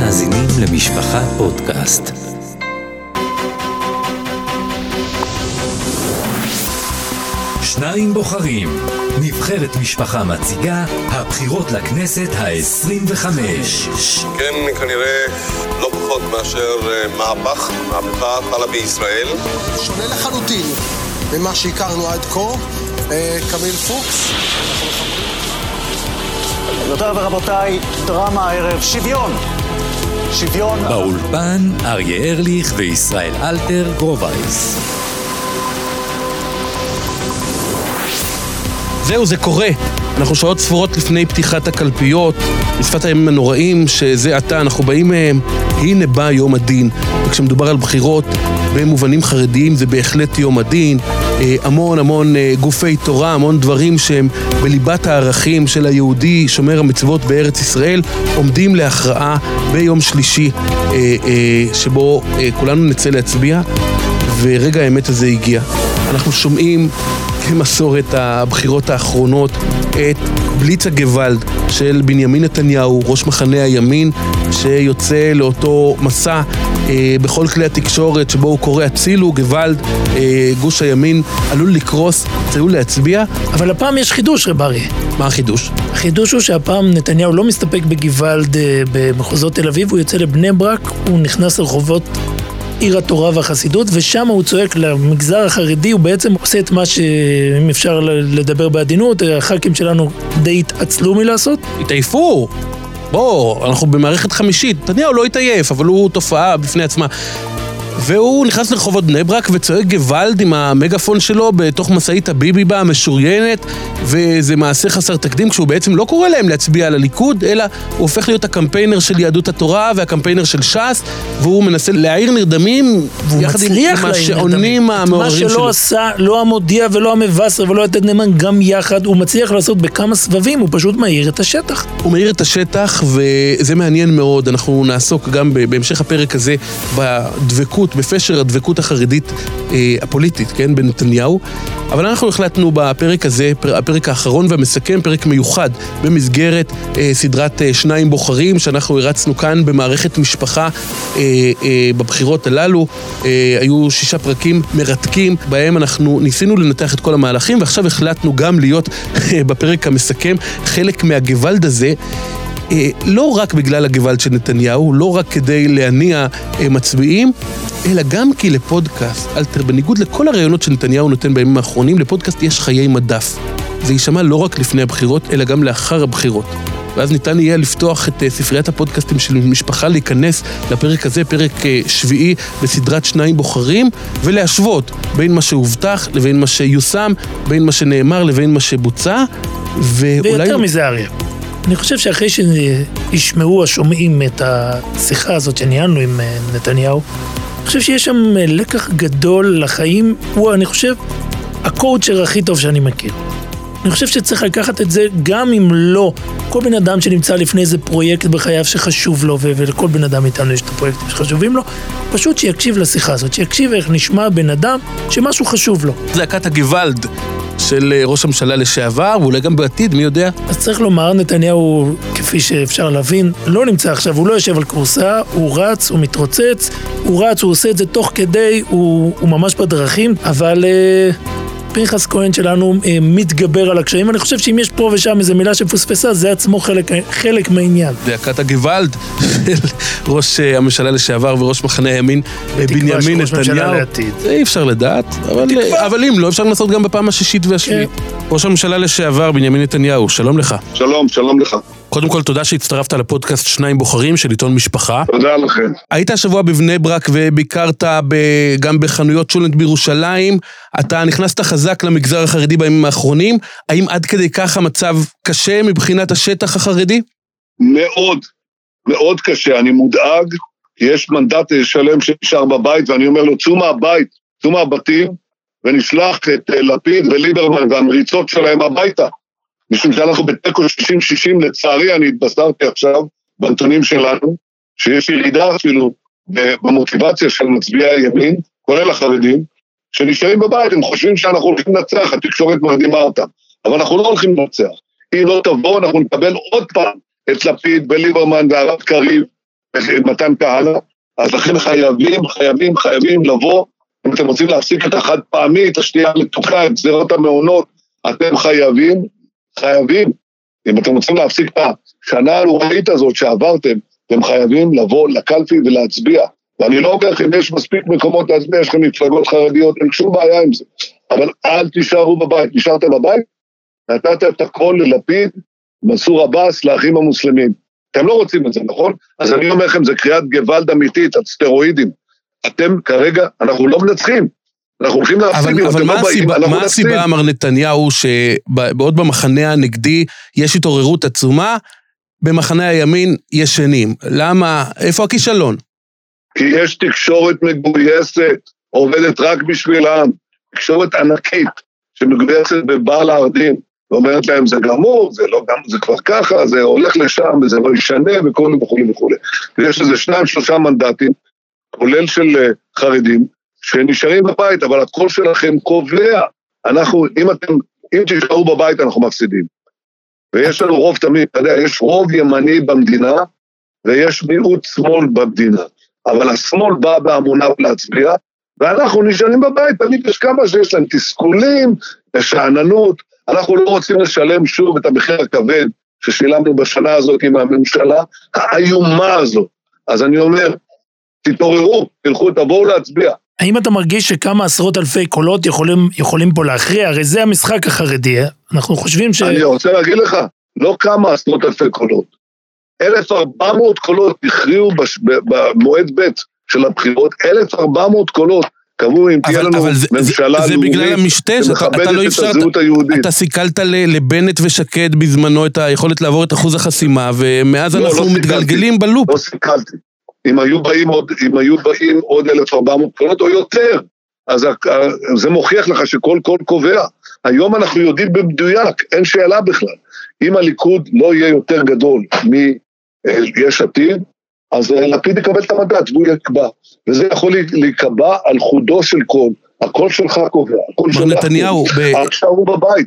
מאזינים למשפחה פודקאסט. שניים בוחרים. נבחרת משפחה מציגה הבחירות לכנסת ה-25. כן, כנראה לא פחות מאשר מהפכה חלה בישראל. שונה לחלוטין ממה שהכרנו עד כה. קמיל פוקס. גבירותיי ורבותיי, דרמה הערב, שוויון. באולפן אריה ארליך וישראל אלתר גרובייס. זהו, זה קורה. אנחנו שעות ספורות לפני פתיחת הקלפיות, בשפת הימים הנוראים שזה עתה אנחנו באים מהם. הנה בא יום הדין, וכשמדובר על בחירות במובנים חרדיים זה בהחלט יום הדין. המון גופי תורה, המון דברים שהם בליבת הערכים של היהודי שומר המצוות בארץ ישראל עומדים להכרעה ביום שלישי שבו כולנו נצא להצביע, ורגע האמת הזה הגיע. אנחנו שומעים כמסורת הבחירות האחרונות את בליץ הגוואלד של בנימין נתניהו, ראש מחנה הימין, שיוצא לאותו מסע בכל כלי התקשורת שבו הוא קורא הצילו, גוואלד, גוש הימין עלול לקרוס, צאו להצביע. אבל הפעם יש חידוש, רב אריה. מה החידוש? החידוש הוא שהפעם נתניהו לא מסתפק בגוואלד במחוזות תל אביב, הוא יוצא לבני ברק, הוא נכנס לרחובות עיר התורה והחסידות, ושם הוא צועק למגזר החרדי, הוא בעצם עושה את מה שאם אפשר לדבר בעדינות, הח"כים שלנו די התעצלו מלעשות. התעייפו! בוא, אנחנו במערכת חמישית, נתניהו לא התעייף, אבל הוא תופעה בפני עצמה. והוא נכנס לרחובות בני ברק וצועק גוואלד עם המגפון שלו בתוך מסעית הביביבה המשוריינת, וזה מעשה חסר תקדים כשהוא בעצם לא קורא להם להצביע על הליכוד, אלא הוא הופך להיות הקמפיינר של יהדות התורה והקמפיינר של ש"ס, והוא מנסה להעיר נרדמים יחד עם השעונים המעוררים שלו. מה שלא עשה, לא המודיע ולא המבשר ולא יתד נאמן, גם יחד הוא מצליח לעשות בכמה סבבים, הוא פשוט מאיר את השטח. הוא מאיר את השטח, וזה מעניין מאוד. אנחנו נעסוק גם בהמשך הפרק הזה בדבקות, בפשר הדבקות החרדית הפוליטית, כן, בנתניהו. אבל אנחנו החלטנו בפרק הזה, הפרק האחרון והמסכם, פרק מיוחד במסגרת סדרת שניים בוחרים, שאנחנו הרצנו כאן במערכת משפחה בבחירות הללו. היו 6 פרקים מרתקים, בהם אנחנו ניסינו לנתח את כל המהלכים, ועכשיו החלטנו גם להיות בפרק המסכם חלק מהגוואלד הזה, לא רק בגלל הגוואלד של נתניהו, לא רק כדי להניע מצביעים, אלא גם כי לפודקאסט, אלתר, בניגוד לכל הרעיונות שנתניהו נותן בימים האחרונים, לפודקאסט יש חיי מדף. זה יישמע לא רק לפני הבחירות, אלא גם לאחר הבחירות. ואז ניתן יהיה לפתוח את ספריית הפודקאסטים של משפחה, להיכנס לפרק הזה, פרק שביעי בסדרת שניים בוחרים, ולהשוות בין מה שהובטח לבין מה שיושם, בין מה שנאמר לבין מה שבוצע, ויותר מזה אריה. אני חושב שאחרי שישמעו השומעים את השיחה הזאת שניהלנו עם נתניהו, אני חושב שיש שם לקח גדול לחיים, הוא, אני חושב, הקואוצ'ר הכי טוב שאני מכיר. אני חושב שצריך לקחת את זה גם אם לא כל בן אדם שנמצא לפני איזה פרויקט בחייו שחשוב לו, ולכל בן אדם איתנו יש את הפרויקטים שחשובים לו, פשוט שיקשיב לשיחה הזאת, שיקשיב איך נשמע בן אדם שמשהו חשוב לו. זעקת הגוואלד של ראש הממשלה לשעבר, ואולי גם בעתיד, מי יודע? אז צריך לומר, נתניהו, כפי שאפשר להבין, לא נמצא עכשיו, הוא לא יושב על קורסה, הוא רץ, הוא מתרוצץ, הוא עושה את זה תוך כדי, הוא ממש בדרכים, אבל פנחס כהן שלנו מתגבר על הקשיים. אני חושב שאם יש פה ושם איזו מילה שפוספסה, זה עצמו חלק מהעניין. זעקת הגוואלד של ראש הממשלה לשעבר וראש מחנה הימין בנימין נתניהו. זה אי אפשר לדעת, אבל אם לא, אפשר לנסות גם בפעם השישית והשביעית. ראש הממשלה לשעבר בנימין נתניהו, שלום לך. שלום לך. קודם כל, תודה שהצטרפת לפודקאסט שניים בוחרים של עיתון משפחה. תודה לכם. היית השבוע בבני ברק וביקרת גם בחנויות שולנט בירושלים. אתה נכנסת חזק למגזר החרדי בימים האחרונים. האם עד כדי כך המצב קשה מבחינת השטח החרדי? מאוד, מאוד קשה. אני מודאג. יש מנדט שלם שנשאר בבית, ואני אומר לו, צאו מהבית, צאו מהבתים, ונשלח את לפיד וליברמן והמריצות שלהם הביתה. משום שאנחנו בתיקו 60-60, לצערי אני התבשרתי עכשיו בנתונים שלנו, שיש ירידה אפילו במוטיבציה של מצביעי הימין, כולל החרדים, שנשארים בבית, הם חושבים שאנחנו הולכים לנצח, התקשורת מרדימה אותם, אבל אנחנו לא הולכים לנצח. אם לא תבוא, אנחנו נקבל עוד פעם את לפיד וליברמן והרב קריב, מתן כהנא, אז לכן חייבים לבוא, אם אתם רוצים להפסיק את החד פעמי, את השתייה המתוקה, את גזירות המעונות, אתם חייבים, אם אתם רוצים להפסיק את השנה הנוראית הזאת שעברתם, אתם חייבים לבוא לקלפי ולהצביע. ואני לא אומר לכם, יש מספיק מקומות להצביע, יש לכם מפלגות חרדיות, אין שום בעיה עם זה. אבל אל תישארו בבית. נשארתם בבית? נתתם את הכל ללפיד, מנסור עבאס, לאחים המוסלמים. אתם לא רוצים את זה, נכון? אז אני אומר לכם, זה קריאת גוואלד אמיתית, הסטרואידים. אתם כרגע, אנחנו לא מנצחים. אנחנו הולכים להפסיד. אבל מה הסיבה, אמר נתניהו, שבעוד במחנה הנגדי יש התעוררות עצומה, במחנה הימין ישנים? למה? איפה הכישלון? כי יש תקשורת מגויסת, עובדת רק בשבילם, תקשורת ענקית, שמגויסת בבעל להרדים, ואומרת להם, זה גמור, זה לא גמור, זה כבר ככה, זה הולך לשם, וזה לא ישנה, וכל וכו'. ויש איזה 2-3 מנדטים, כולל של חרדים, שנשארים בבית, אבל הקול שלכם קובע. אם תשארו בבית, אנחנו מפסידים. ויש לנו רוב תמיד, אתה יודע, יש רוב ימני במדינה, ויש מיעוט שמאל במדינה. אבל השמאל בא בהמונה להצביע, ואנחנו נשארים בבית, תמיד יש כמה שיש להם תסכולים, שעננות, אנחנו לא רוצים לשלם שוב את המחיר הכבד, ששילמנו בשנה הזאת עם הממשלה, האיומה הזאת. אז אני אומר, תתעוררו, תבואו להצביע. האם אתה מרגיש שכמה עשרות אלפי קולות יכולים פה להכריע? הרי זה המשחק החרדי, אנחנו חושבים אני רוצה להגיד לך, לא כמה עשרות אלפי קולות. 1,400 קולות הכריעו במועד ב' של הבחירות, 1,400 קולות קבעו אם תהיה לנו ממשלה זה בגלל המשתה, אתה לא אפשרת, אתה סיכלת לבנט ושקד בזמנו את היכולת לעבור את אחוז החסימה, ומאז אנחנו מתגלגלים בלופ. לא סיכלתי. אם היו באים עוד 1,400 קולות או יותר, אז זה מוכיח לך שכל קול קובע. היום אנחנו יודעים במדויק, אין שאלה בכלל. אם הליכוד לא יהיה יותר גדול מיש עתיד, אז לפיד יקבל את המנדט והוא יקבע. וזה יכול להיקבע על חודו של קול. הקול שלך קובע. מר נתניהו, עכשיו הוא בבית.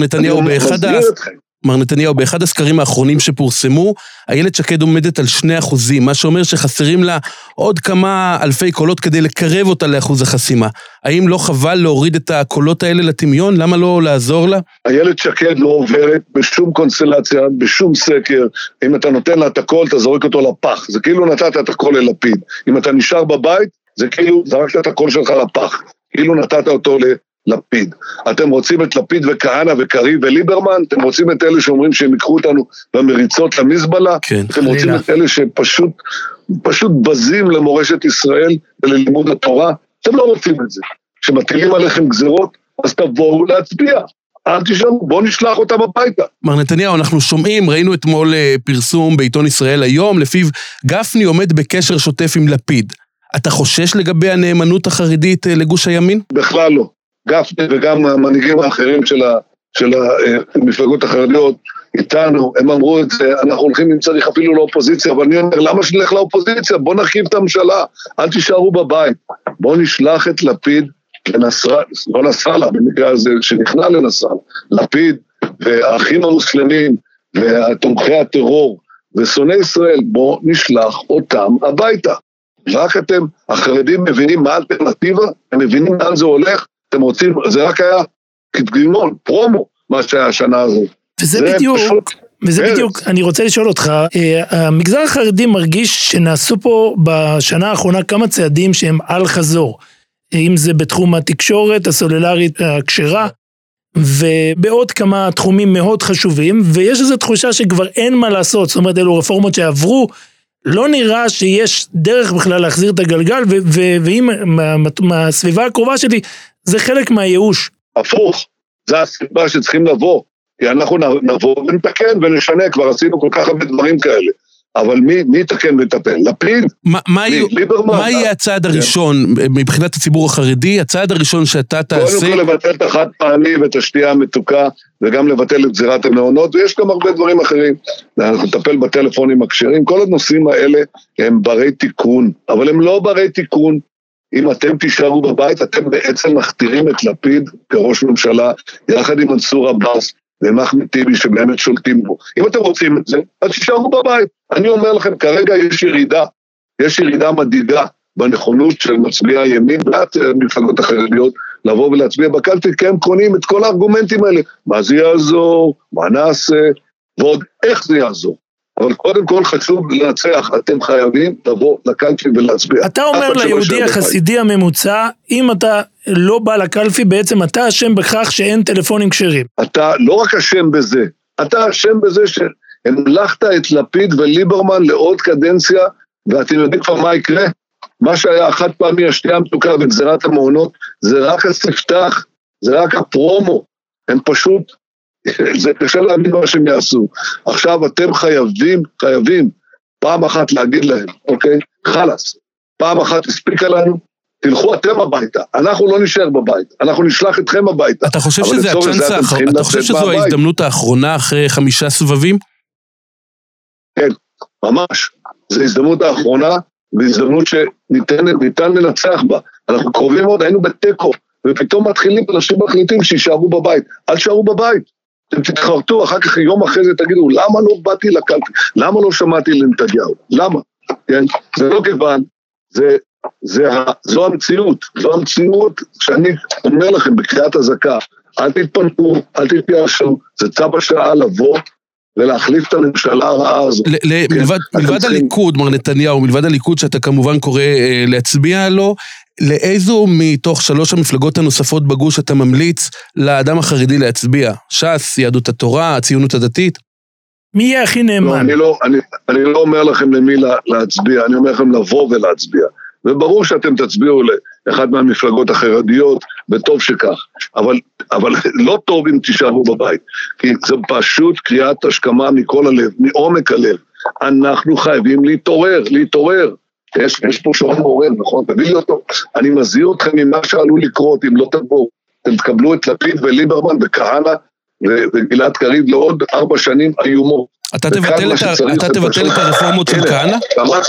מר נתניהו, באחד הסקרים האחרונים שפורסמו, איילת שקד עומדת על 2%, מה שאומר שחסרים לה עוד כמה אלפי קולות כדי לקרב אותה לאחוז החסימה. האם לא חבל להוריד את הקולות האלה לטמיון? למה לא לעזור לה? איילת שקד לא עוברת בשום קונסטלציה, בשום סקר. אם אתה נותן לה את הקול, אתה זורק אותו לפח. זה כאילו נתת את הקול ללפיד. אם אתה נשאר בבית, זה כאילו זרקת את הקול שלך לפח. כאילו נתת אותו לפיד. אתם רוצים את לפיד וכהנא וקריב וליברמן? אתם רוצים את אלה שאומרים שהם יקחו אותנו במריצות למזבלה? כן, אתם רוצים את אלה שפשוט בזים למורשת ישראל וללימוד התורה? אתם לא רוצים את זה. כשמטילים עליכם גזירות, אז תבואו להצביע. אל תשאלו, בואו נשלח אותם הביתה. מר נתניהו, אנחנו שומעים, ראינו אתמול פרסום בעיתון ישראל היום, לפיו גפני עומד בקשר שוטף עם לפיד. אתה חושש לגבי הנאמנות החרדית לגוש הימין? בכלל לא. גפני וגם המנהיגים האחרים של המפלגות החרדיות איתנו, הם אמרו את זה, אנחנו הולכים אם צריך אפילו לאופוזיציה, אבל אני אומר, למה שנלך לאופוזיציה? בוא נרכיב את הממשלה, אל תישארו בבית, בוא נשלח את לפיד לא נסראללה, במקרה הזה שנכנע לנסראללה, לפיד והאחים המוסלמים ותומכי הטרור ושונאי ישראל, בוא נשלח אותם הביתה. רק אתם, החרדים מבינים מה האלטרנטיבה, הם מבינים לאן זה הולך, אתם רוצים, זה רק היה כתגימון, פרומו, מה שהיה השנה הזאת. וזה בדיוק, אני רוצה לשאול אותך, המגזר החרדי מרגיש שנעשו פה בשנה האחרונה כמה צעדים שהם על חזור, אם זה בתחום התקשורת, הסוללרית, הקשרה, ובעוד כמה תחומים מאוד חשובים, ויש איזו תחושה שכבר אין מה לעשות, זאת אומרת, אלו רפורמות שעברו, לא נראה שיש דרך בכלל להחזיר את הגלגל, ואם מהסביבה הקרובה שלי, זה חלק מהייאוש. הפוך, זה הסיבה שצריכים לבוא, כי אנחנו נבוא ונתקן ונשנה, כבר עשינו כל כך הרבה דברים כאלה, אבל מי יתקן ויטפל? לפיד? מה יהיה הצעד הראשון, מבחינת הציבור החרדי, הצעד הראשון שאתה תעשה? קודם כל לבטל את החד פעמי ואת השתייה המתוקה, וגם לבטל את גזירת המעונות, ויש גם הרבה דברים אחרים, אנחנו נטפל בטלפונים הכשרים, כל הנושאים האלה הם ברי תיקון, אבל הם לא ברי תיקון, אם אתם תישארו בבית, אתם בעצם מכתירים את לפיד כראש ממשלה, יחד עם מנסור עבאס, ועם אחמד טיבי שבאמת שולטים בו. אם אתם רוצים את זה, אז תישארו בבית. אני אומר לכם, כרגע יש ירידה מדאיגה בנכונות של מצביעי הימין, והמפלגות החרדיות, לבוא ולהצביע בקלפי, כי הם קונים את כל הארגומנטים האלה. מה זה יעזור? מה נעשה? ועוד איך זה יעזור? אבל קודם כל חשוב לנצח, אתם חייבים לבוא לקלפי ולהצביע. אתה אומר ליהודי החסידי הממוצע, אם אתה לא בא לקלפי, בעצם אתה אשם בכך שאין טלפונים כשרים. אתה לא רק אשם בזה, אתה אשם בזה שהמלכת את לפיד וליברמן לעוד קדנציה, ואתם יודעים כבר מה יקרה? מה שהיה חד פעמי, השתייה המתוקה וגזירת המעונות, זה רק הספתח, זה רק הפרומו. הם פשוט, זה קשה להבין מה שהם יעשו. עכשיו אתם חייבים, פעם אחת להגיד להם, אוקיי? חלס, פעם אחת הספיקה לנו, תלכו אתם הביתה, אנחנו לא נשאר בבית, אנחנו נשלח אתכם הביתה. אתה חושב שזה הצ'אנס האחרון, אתה חושב שזו ההזדמנות האחרונה אחרי 5 סבבים? כן, ממש. זו הזדמנות האחרונה, והזדמנות שניתן לנצח בה. אנחנו קרובים מאוד, היינו בטקו, ופתאום מתחילים אנשים מחליטים שישארו בבית. אל תשארו בבית. אתם תתחרטו, אחר כך יום אחרי זה תגידו, למה לא באתי לקלפי? למה לא שמעתי לנתניהו? למה? כן? זה לא כיוון, זו המציאות. זו המציאות שאני אומר לכם בקריאת הזקה, אל תתפנקו, אל תתייאשו, זה צו השעה לבוא, ולהחליף את הממשלה הרעה הזו. מלבד הליכוד, מר נתניהו, מלבד הליכוד שאתה כמובן קורא להצביע לו, לאיזו מתוך 3 המפלגות הנוספות בגוש אתה ממליץ לאדם החרדי להצביע? ש"ס, יהדות התורה, הציונות הדתית? מי יהיה הכי נאמן? אני לא אומר לכם למי להצביע, אני אומר לכם לבוא ולהצביע. וברור שאתם תצביעו לאחד מהמפלגות החרדיות, וטוב שכך. אבל לא טוב אם תישארו בבית, כי זה פשוט קריאת השכמה מכל הלב, מעומק הלב. אנחנו חייבים להתעורר. יש פה שעון מעורר, נכון? תביא לי אותו. אני מזהיר אתכם ממה שעלול לקרות, אם לא תבואו. אתם תקבלו את לפיד וליברמן וכהנא וגלעד קריב לעוד 4 שנים איומות. אתה תבטל את הרפורמות של כהנא?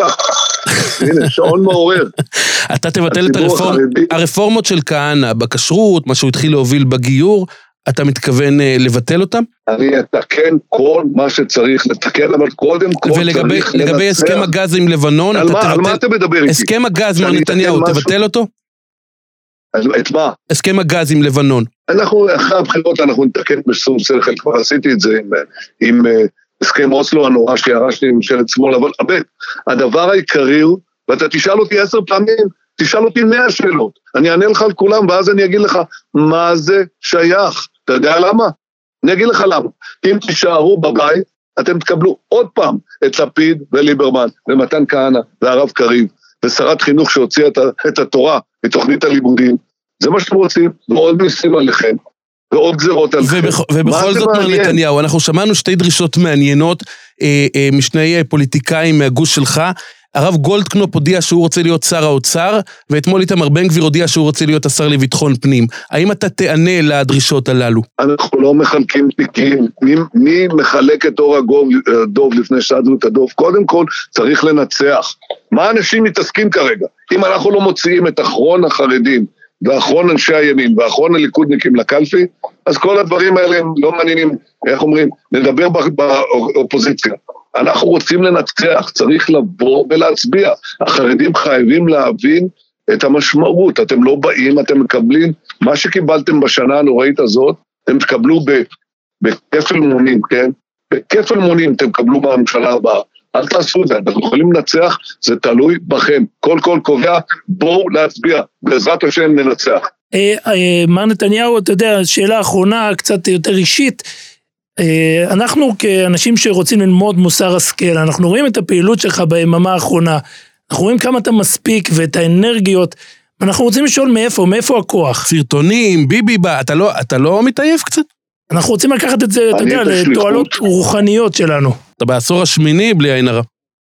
הנה, שעון מעורר. אתה תבטל את הרפורמות של כהנא בכשרות, מה שהוא התחיל להוביל בגיור, אתה מתכוון לבטל אותם? אני אתקן כל מה שצריך לתקן, אבל קודם כל צריך לנצח. ולגבי הסכם הגז עם לבנון, על מה אתה מדבר איתי? הסכם הגז מר נתניהו, תבטל אותו? את מה? הסכם הגז עם לבנון. אחרי הבחירות אנחנו נתקן בשום שכל, כבר עשיתי את זה עם הסכם אוסלו הנורא שירשתי עם ממשלת שמאל, אבל הדבר העיקרי הוא, ואתה תשאל אותי 10 פעמים, תשאל אותי 100 שאלות, אני אענה לך על כולם, ואז אני אגיד לך, מה זה שייך? אתה יודע למה? אני אגיד לך למה. אם תישארו בבית, אתם תקבלו עוד פעם את לפיד וליברמן, ומתן כהנא, והרב קריב, ושרת חינוך שהוציאה את התורה, מתוכנית הלימודים. זה מה שאתם רוצים, ועוד מיסים עליכם, ועוד גזירות עליכם. ובכל זאת מר נתניהו, אנחנו שמענו 2 דרישות מעניינות, משני פוליטיקאים מהגוש שלך, הרב גולדקנופ הודיע שהוא רוצה להיות שר האוצר, ואתמול איתמר בן גביר הודיע שהוא רוצה להיות השר לביטחון פנים. האם אתה תענה לדרישות הללו? אנחנו לא מחלקים תיקים. מי מחלק את אור הדוב לפני שעדנו את הדוב? קודם כל צריך לנצח. מה אנשים מתעסקים כרגע? אם אנחנו לא מוציאים את אחרון החרדים, ואחרון אנשי הימין, ואחרון הליכודניקים לקלפי, אז כל הדברים האלה הם לא מעניינים, איך אומרים, נדבר באופוזיציה. אנחנו רוצים לנצח, צריך לבוא ולהצביע. החרדים חייבים להבין את המשמעות. אתם לא באים, אתם מקבלים, מה שקיבלתם בשנה הנוראית הזאת, אתם תקבלו בכפל מונים, כן? בכפל מונים אתם תקבלו בממשלה הבאה. אל תעשו את זה, אתם יכולים לנצח, זה תלוי בכם. כל קובע, בואו להצביע, בעזרת השם ננצח. מר נתניהו, אתה יודע, שאלה אחרונה, קצת יותר אישית, אנחנו כאנשים שרוצים ללמוד מוסר השכל, אנחנו רואים את הפעילות שלך ביממה האחרונה, אנחנו רואים כמה אתה מספיק ואת האנרגיות, אנחנו רוצים לשאול מאיפה הכוח? סרטונים, ביבי בא, אתה לא מתעייף קצת? אנחנו רוצים לקחת את זה, אתה יודע, לתועלות רוחניות שלנו. אתה בעשור השמיני בלי עין הרע.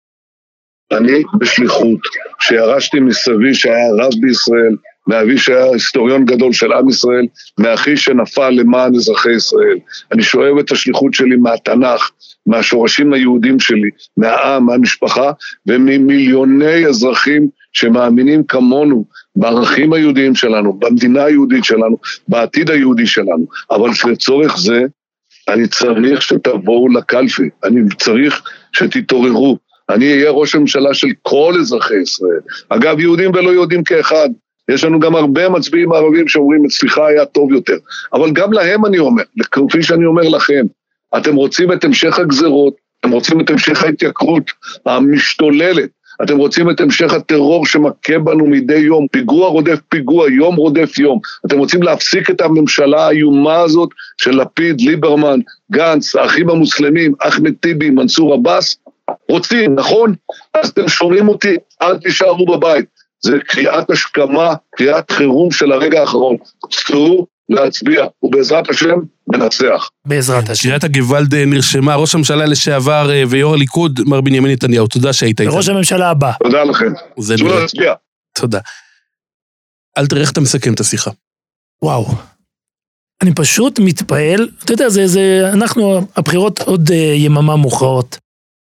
אני בשליחות, שירשתי מסבי שהיה רב בישראל, מאבי שהיה היסטוריון גדול של עם ישראל, מאחי שנפל למען אזרחי ישראל. אני שואב את השליחות שלי מהתנ"ך, מהשורשים היהודים שלי, מהעם, מהמשפחה, וממיליוני אזרחים שמאמינים כמונו, בערכים היהודיים שלנו, במדינה היהודית שלנו, בעתיד היהודי שלנו. אבל לצורך זה, אני צריך שתבואו לקלפי, אני צריך שתתעוררו, אני אהיה ראש הממשלה של כל אזרחי ישראל, אגב יהודים ולא יהודים כאחד, יש לנו גם הרבה מצביעים ערבים שאומרים אצלך היה טוב יותר, אבל גם להם אני אומר, כפי שאני אומר לכם, אתם רוצים את המשך הגזרות, אתם רוצים את המשך ההתייקרות המשתוללת, אתם רוצים את המשך הטרור שמכה בנו מדי יום, פיגוע רודף פיגוע, יום רודף יום, אתם רוצים להפסיק את הממשלה האיומה הזאת של לפיד, ליברמן, גנץ, האחים המוסלמים, אחמד טיבי, מנסור עבאס, רוצים, נכון? אז אתם שומעים אותי, אל תישארו בבית, זה קריאת השכמה, קריאת חירום של הרגע האחרון, צאו להצביע, ובעזרת השם ננצח. בעזרת השם. קריאת הגוואלד נרשמה, ראש הממשלה לשעבר ויו"ר הליכוד, מר בנימין נתניהו, תודה שהיית איתנו. ראש הממשלה הבא. תודה לכם. צאו להצביע. תודה. אל תראה איך אתה מסכם את השיחה. וואו. אני פשוט מתפעל, אתה יודע, אנחנו, הבחירות עוד יממה מוכרעות.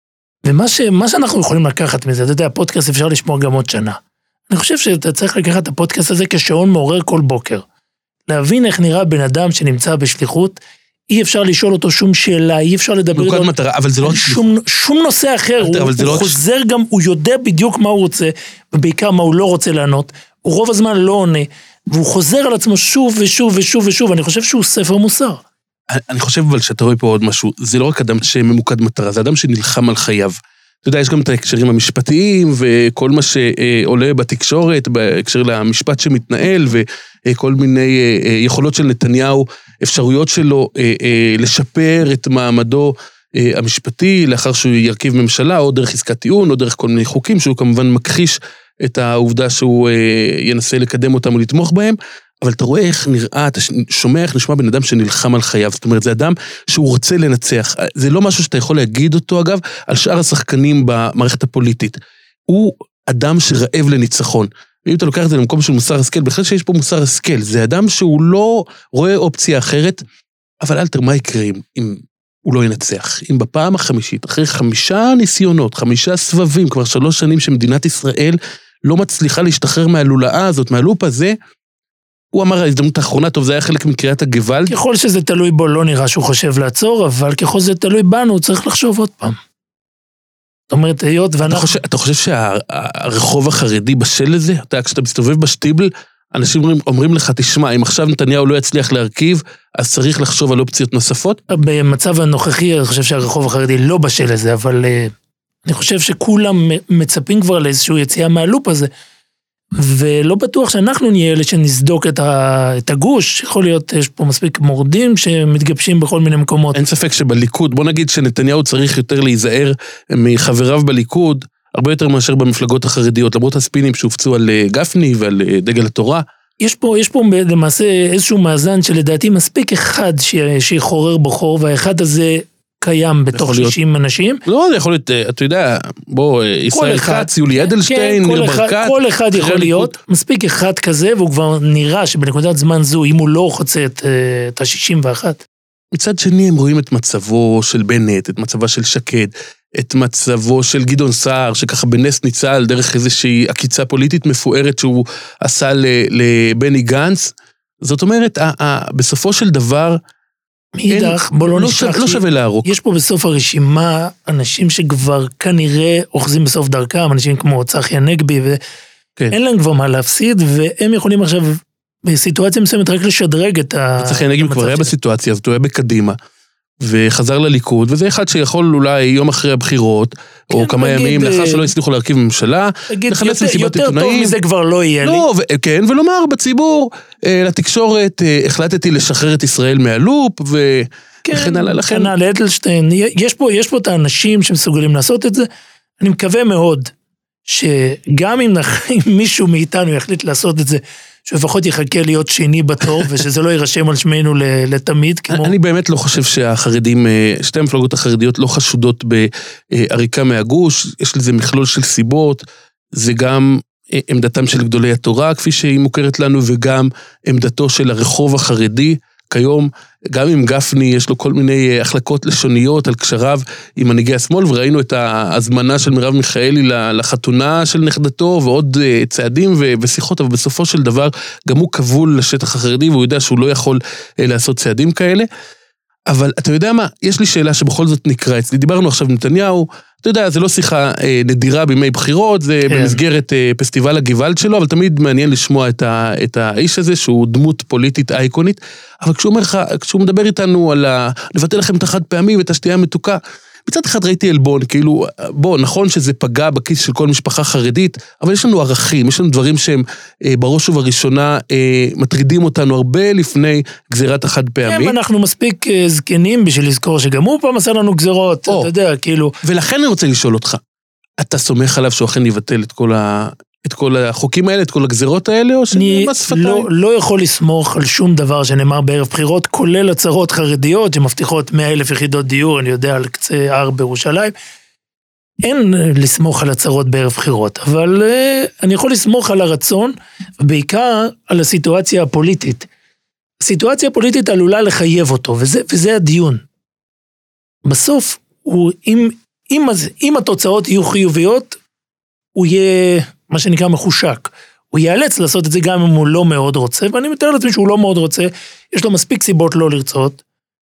ומה שאנחנו יכולים לקחת מזה, אתה יודע, הפודקאסט אפשר לשמוע גם עוד שנה. אני חושב שאתה צריך לקחת את הפודקאסט הזה כשעון מעורר כל בוקר. להבין איך נראה בן אדם שנמצא בשליחות, אי אפשר לשאול אותו שום שאלה, אי אפשר לדבר איתו, מטרה, אבל זה לא שום נושא אחר, הוא חוזר גם, הוא יודע בדיוק מה הוא רוצה, ובעיקר מה הוא לא רוצה לענות, הוא רוב הזמן לא עונה, והוא חוזר על עצמו שוב ושוב ושוב ושוב, אני חושב שהוא ספר מוסר. אני חושב אבל שאתה רואה פה עוד משהו, זה לא רק אדם שממוקד מטרה, זה אדם שנלחם על חייו. אתה יודע, יש גם את ההקשרים המשפטיים, וכל מה שעולה בתקשורת, בהקשר למשפט שמתנהל, וכל מיני יכולות של נתניהו, אפשרויות שלו לשפר את מעמדו המשפטי, לאחר שהוא ירכיב ממשלה, או דרך עסקת טיעון, או דרך כל מיני חוקים, שהוא כמובן מכחיש את העובדה שהוא ינסה לקדם אותם ולתמוך בהם, אבל אתה רואה איך נראה, אתה שומע איך נשמע בן אדם שנלחם על חייו, זאת אומרת, זה אדם שהוא רוצה לנצח, זה לא משהו שאתה יכול להגיד אותו, אגב, על שאר השחקנים במערכת הפוליטית, הוא אדם שרעב לניצחון, ואם אתה לוקח את זה למקום של מוסר השכל, בכלל שיש פה מוסר השכל, זה אדם שהוא לא רואה אופציה אחרת, אבל אלתר, מה יקרה אם הוא לא ינצח? אם בפעם החמישית, אחרי 5 ניסיונות, 5 סבבים, כבר 3 שנים שמדינת ישראל לא מצליחה להשתחרר מהלולאה הזאת, מהלופ הזה, הוא אמר, ההזדמנות האחרונה, טוב, זה היה חלק מקריאת הגוואלד. ככל שזה תלוי בו, לא נראה שהוא חושב לעצור, אבל ככל שזה תלוי בנו, הוא צריך לחשוב עוד פעם. זאת אומרת, היות ואנחנו... אתה חושב שהרחוב החרדי בשל לזה? כשאתה מסתובב בשטיבל, אנשים אומרים לך, תשמע, אם עכשיו נתניהו לא יצליח להרכיב, אז צריך לחשוב על אופציות נוספות? במצב הנוכחי, אני חושב שהרחוב החרדי לא בשל לזה, אבל אני חושב שכולם מצפים כבר לאיזשהו יציאה מהלופ הזה, ולא בטוח שאנחנו נהיה אלה שנסדוק את הגוש, יכול להיות, יש פה מספיק מורדים שמתגבשים בכל מיני מקומות. אין ספק שבליכוד, בוא נגיד שנתניהו צריך יותר להיזהר מחבריו בליכוד, הרבה יותר מאשר במפלגות החרדיות, למרות הספינים שהופצו על גפני ועל דגל התורה. יש פה למעשה איזשהו מאזן שלדעתי מספיק אחד שיחורר בחור, והאחד הזה קיים בתוך 60 אנשים. לא, זה יכול להיות, אתה יודע, בוא, ישראל כץ, יולי אדלשטיין, ניר ברקת. כל אחד יכול להיות, מספיק אחד כזה, והוא כבר נראה שבנקודת זמן זו, אם הוא לא חוצה את ה-61. מצד שני, הם רואים את מצבו של בנט, את מצבה של שקד, את מצבו של גדעון סער, שככה בנס ניצל דרך איזושהי עקיצה פוליטית מפוארת שהוא עשה לבני גנץ. זאת אומרת, בסופו של דבר, מאידך, בוא לא נשכח, לא שווה להרוק. יש פה בסוף הרשימה אנשים שכבר כנראה אוחזים בסוף דרכם, אנשים כמו צחי הנגבי, ואין להם כבר מה להפסיד, והם יכולים עכשיו בסיטואציה מסוימת רק לשדרג את צחי הנגבי כבר היה בסיטואציה, אז הוא היה בקדימה, וחזר לליכוד, וזה אחד שיכול אולי יום אחרי הבחירות, או כמה ימים לאחר שלא הצליחו להרכיב ממשלה, לחלץ מסיבת עיתונאים. יותר טוב מזה כבר לא יהיה לי. כן, ולומר בציבור, לתקשורת, החלטתי לשחרר את ישראל מהלופ, וכן הלאה לכן. כן, על אדלשטיין, יש פה את האנשים שמסוגלים לעשות את זה, אני מקווה מאוד, שגם אם מישהו מאיתנו יחליט לעשות את זה, שלפחות יחכה להיות שני בתור, ושזה לא יירשם על שמנו לתמיד. אני באמת לא חושב שהחרדים, שתי המפלגות החרדיות לא חשודות בעריקה מהגוש, יש לזה מכלול של סיבות, זה גם עמדתם של גדולי התורה, כפי שהיא מוכרת לנו, וגם עמדתו של הרחוב החרדי, כיום, גם עם גפני, יש לו כל מיני החלקות לשוניות על קשריו עם מנהיגי השמאל, וראינו את ההזמנה של מרב מיכאלי לחתונה של נכדתו, ועוד צעדים ושיחות, אבל בסופו של דבר, גם הוא כבול לשטח החרדי, והוא יודע שהוא לא יכול לעשות צעדים כאלה. אבל אתה יודע מה? יש לי שאלה שבכל זאת נקרא אצלי. דיברנו עכשיו נתניהו, אתה יודע, זה לא שיחה נדירה בימי בחירות, זה במסגרת פסטיבל הגוואלד שלו, אבל תמיד מעניין לשמוע את האיש הזה, שהוא דמות פוליטית אייקונית, אבל כשהוא מדבר איתנו על לבטל לכם את החד פעמי ואת השתייה המתוקה, מצד אחד ראיתי אלבון, כאילו, נכון שזה פגע בכיס של כל משפחה חרדית, אבל יש לנו ערכים, יש לנו דברים שהם בראש ובראשונה מטרידים אותנו הרבה לפני גזירת החד פעמי. כן, אנחנו מספיק זקנים בשביל לזכור שגם הוא פעם עשה לנו גזירות, אתה יודע, כאילו. ולכן אני רוצה לשאול אותך, אתה סומך עליו שהוא אכן יבטל את כל החוקים האלה, את כל הגזירות האלה, או שמס שפתיים? אני לא יכול לסמוך על שום דבר שנאמר בערב בחירות, כולל הצהרות חרדיות שמבטיחות 100,000 יחידות דיור, אני יודע, על קצה הר בירושלים. אין לסמוך על הצהרות בערב בחירות, אבל אני יכול לסמוך על הרצון, ובעיקר על הסיטואציה הפוליטית. הסיטואציה הפוליטית עלולה לחייב אותו, וזה הדיון. בסוף, אם התוצאות יהיו חיוביות, הוא יהיה מה שנקרא מחושק. הוא ייאלץ לעשות את זה גם אם הוא לא מאוד רוצה, ואני מתאר לעצמי שהוא לא מאוד רוצה, יש לו מספיק סיבות לא לרצות,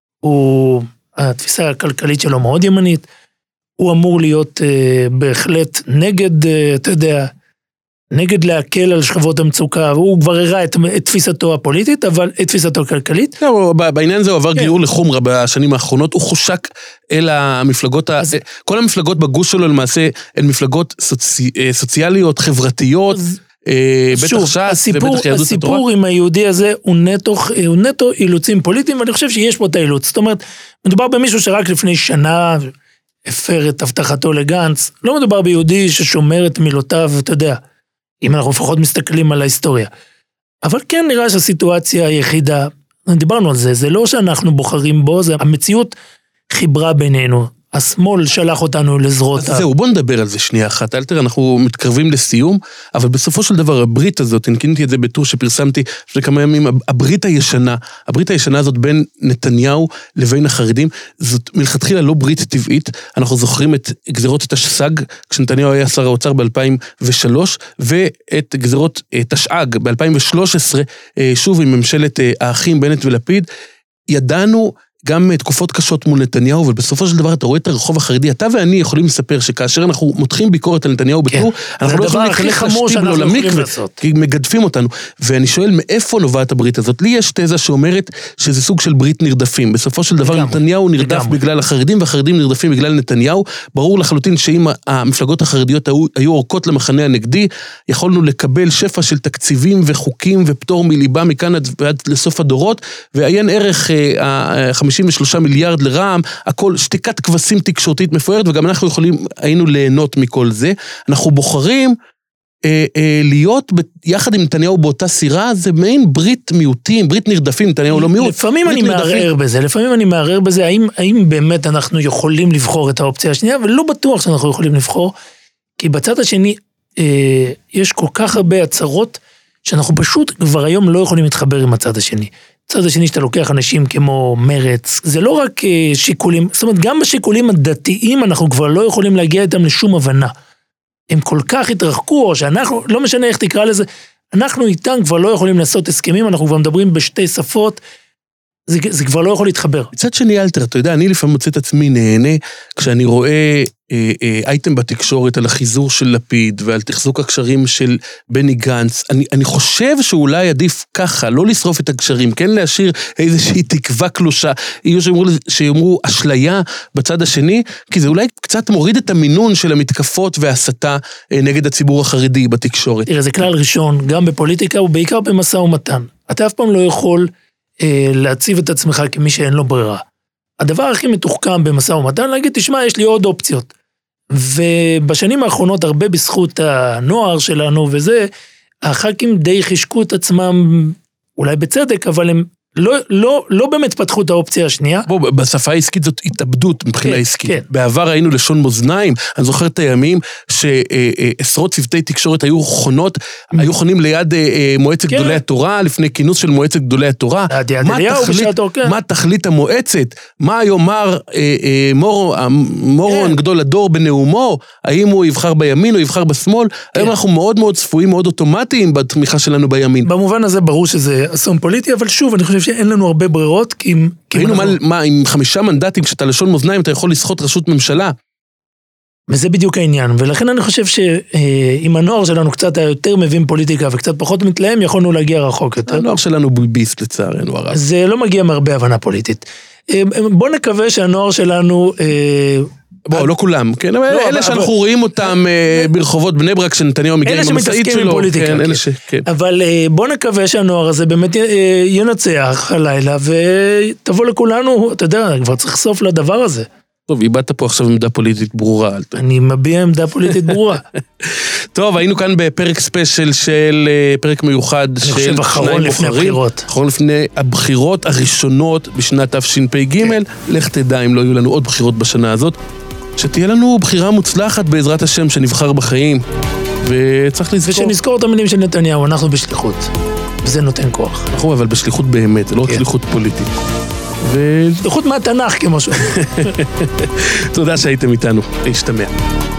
התפיסה הכלכלית שלו מאוד ימנית, הוא אמור להיות בהחלט נגד, אתה יודע, נגד להקל על שכבות המצוקה, והוא כבר הראה את תפיסתו הפוליטית, אבל את תפיסתו הכלכלית. בעניין הזה הוא עבר גיור לחומרה בשנים האחרונות, הוא חושק אל המפלגות, כל המפלגות בגוש שלו למעשה, הן מפלגות סוציאליות, חברתיות, בטח ש"ס ובטח יהדות התורה. הסיפור עם היהודי הזה הוא נטו אילוצים פוליטיים, ואני חושב שיש פה את האילוץ. זאת אומרת, מדובר במישהו שרק לפני שנה הפר את הבטחתו לגנץ, לא מדובר ביהודי ששומר את מילותיו, אתה יודע, אם אנחנו לפחות מסתכלים על ההיסטוריה. אבל כן נראה שהסיטואציה היחידה, דיברנו על זה, זה לא שאנחנו בוחרים בו, זה המציאות חיברה בינינו, השמאל שלח אותנו לזרועות. אז זהו, בוא נדבר על זה שנייה אחת, אלתר, אנחנו מתקרבים לסיום, אבל בסופו של דבר הברית הזאת, הנקינתי את זה בטור שפרסמתי לפני כמה ימים, הברית הישנה הזאת בין נתניהו לבין החרדים, זאת מלכתחילה לא ברית טבעית, אנחנו זוכרים את גזירות תשס"ג, כשנתניהו היה שר האוצר ב-2003, ואת גזירות תשע"ג ב-2013, שוב עם ממשלת האחים בנט ולפיד, ידענו גם תקופות קשות מול נתניהו, אבל בסופו של דבר אתה רואה את הרחוב החרדי, אתה ואני יכולים לספר שכאשר אנחנו מותחים ביקורת על נתניהו בטור, אנחנו לא יכולים להיכנס לשטיב לו למקווה, כי מגדפים אותנו, ואני שואל מאיפה נובעת הברית הזאת? לי יש תזה שאומרת שזה סוג של ברית נרדפים, בסופו של דבר נתניהו נרדף בגלל החרדים, והחרדים נרדפים בגלל נתניהו, ברור לחלוטין שאם המפלגות החרדיות היו אורכות למחנה הנגדי, יכולנו לקבל שפע של תקציבים וחוקים ופטור מליבה מכאן עד לסוף הדורות, ועיין ערך 53 מיליארד לרעם, הכל שתיקת כבשים תקשורתית מפוארת, וגם אנחנו היינו ליהנות מכל זה. אנחנו בוחרים להיות יחד עם נתניהו באותה סירה, זה מעין ברית מיעוטים, ברית נרדפים, נתניהו לא מיעוט. לפעמים אני מערער בזה, האם באמת אנחנו יכולים לבחור את האופציה השנייה, ולא בטוח שאנחנו יכולים לבחור, כי בצד השני יש כל כך הרבה הצהרות, שאנחנו פשוט כבר היום לא יכולים להתחבר עם הצד השני. הצד השני שאתה לוקח אנשים כמו מרץ, זה לא רק שיקולים, זאת אומרת, גם בשיקולים הדתיים אנחנו כבר לא יכולים להגיע איתם לשום הבנה. הם כל כך התרחקו, או שאנחנו, לא משנה איך תקרא לזה, אנחנו איתם כבר לא יכולים לעשות הסכמים, אנחנו כבר מדברים בשתי שפות, זה כבר לא יכול להתחבר. מצד שני, אלתר, אתה יודע, אני לפעמים מוצא את עצמי נהנה, כשאני רואה אייטם בתקשורת על החיזור של לפיד, ועל תחזוק הקשרים של בני גנץ, אני חושב שאולי עדיף ככה, לא לשרוף את הקשרים, כן להשאיר איזושהי תקווה קלושה, יהיו שיאמרו אשליה בצד השני, כי זה אולי קצת מוריד את המינון של המתקפות והסתה נגד הציבור החרדי בתקשורת. תראה, זה כלל ראשון, גם בפוליטיקה ובעיקר במשא ומתן. אתה אף פעם לא יכול להציב את עצמך כמי שאין לו ברירה. הדבר הכי מתוחכם במשא ומתן, להגיד, תשמע, יש לי עוד אופציות. ובשנים האחרונות, הרבה בזכות הנוער שלנו וזה, הח"כים די חישקו את עצמם, אולי בצדק, אבל הם לא באמת פתחו את האופציה השנייה. בוא, בשפה העסקית זאת התאבדות מבחינה עסקית. בעבר היינו לשון מאזניים, אני זוכר את הימים שעשרות צוותי תקשורת היו חונים ליד מועצת גדולי התורה, לפני כינוס של מועצת גדולי התורה. מה תכלית המועצת? מה יאמר מורון גדול הדור בנאומו? האם הוא יבחר בימין או יבחר בשמאל? היום אנחנו מאוד מאוד צפויים, מאוד אוטומטיים בתמיכה שלנו בימין. במובן הזה ברור שזה אסון פוליטי, אבל שוב, אני חושב שאין לנו הרבה ברירות, כי ראינו מה, עם 5 מנדטים, כשאתה לשון מאזניים, אתה יכול לסחוט ראשות ממשלה. וזה בדיוק העניין, ולכן אני חושב שאם הנוער שלנו קצת יותר מבין פוליטיקה וקצת פחות מתלהם, יכולנו להגיע רחוק יותר. הנוער שלנו בולביסט לצערנו הרב. זה לא מגיע מהרבה הבנה פוליטית. בוא נקווה שהנוער שלנו... בואו, לא כולם, כן, אבל אלה שאנחנו רואים אותם ברחובות בני ברק, שנתניהו מגיע עם המשאית שלו. עם פוליטיקה, כן. אבל בוא נקווה שהנוער הזה באמת ינצח הלילה, ותבוא לכולנו, אתה יודע, כבר צריך סוף לדבר הזה. טוב, איבדת פה עכשיו עמדה פוליטית ברורה. אני מביע עמדה פוליטית ברורה. טוב, היינו כאן בפרק ספיישל של פרק מיוחד של חושב אחרון לפני הבחירות. אחרון לפני הבחירות הראשונות בשנת תשפ"ג. לך תדע אם לא יהיו לנו עוד בחירות בשנה הזאת. שתהיה לנו בחירה מוצלחת בעזרת השם שנבחר בחיים. וצריך לזכור. ושנזכור את המילים של נתניהו, אנחנו בשליחות. וזה נותן כוח. נכון, אבל בשליחות באמת, זה לא שליחות פוליטית. שליחות מהתנ"ך כמו שהוא. תודה שהייתם איתנו, להשתמע.